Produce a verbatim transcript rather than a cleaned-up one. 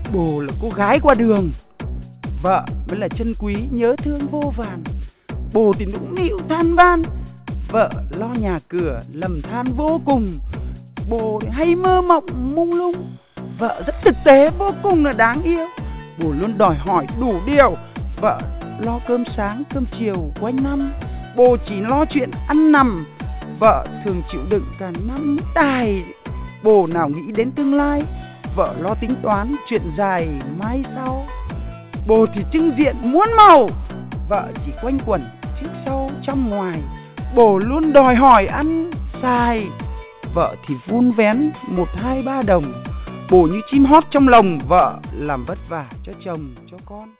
Bồ là cô gái qua đường, vợ mới là chân quý nhớ thương vô vàn. Bồ thì nũng nịu than van, vợ lo nhà cửa lầm than vô cùng. Bồ thì hay mơ mộng mông lung, vợ rất thực tế vô cùng là đáng yêu. Bồ luôn đòi hỏi đủ điều, vợ lo cơm sáng cơm chiều quanh năm. Bồ chỉ lo chuyện ăn nằm, vợ thường chịu đựng cả năm tài. Bồ nào nghĩ đến tương lai, vợ lo tính toán chuyện dài mai sau. Bồ thì trưng diện muôn màu, vợ chỉ quanh quẩn trước sau trong ngoài. Bồ luôn đòi hỏi ăn xài, vợ thì vun vén một hai ba đồng. Bồ như chim hót trong lồng, vợ làm vất vả cho chồng cho con.